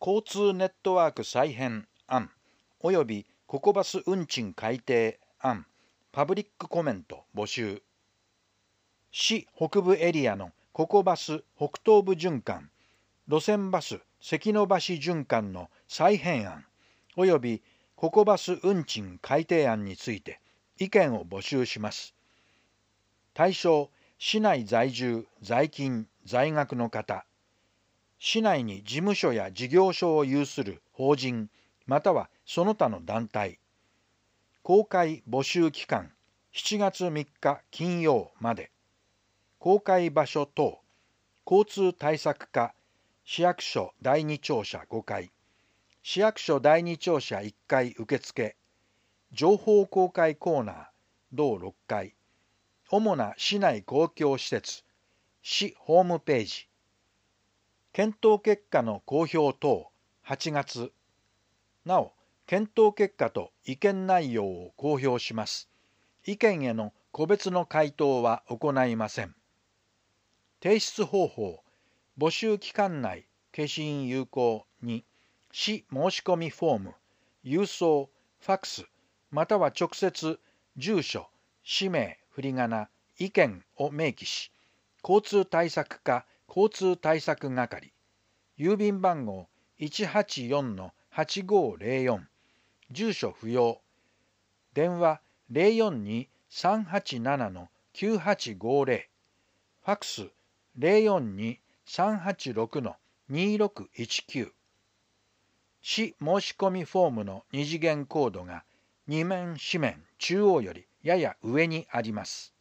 交通ネットワーク再編案およびココバス運賃改定案パブリックコメント募集。市北部エリアのココバス北東部循環、路線バス関の橋循環の再編案およびココバス運賃改定案について意見を募集します。対象、市内在住、在勤、在学の方、市内に事務所や事業所を有する法人またはその他の団体。公開募集期間7月3日金曜まで。公開場所等、交通対策課、市役所第2庁舎5階、市役所第2庁舎1階受付、情報公開コーナー同6階、主な市内公共施設、市ホームページ。検討結果の公表等8月。なお、検討結果と意見内容を公表します。意見への個別の回答は行いません。提出方法、募集期間内、消印有効に、市申し込みフォーム、郵送、ファックス、または直接、住所、氏名、振り仮名、意見を明記し、交通対策課交通対策係、郵便番号184-8504、住所不要、電話042-387-9850、ファックス042-386-2619。市申し込みフォームの二次元コードが2面紙面中央よりやや上にあります。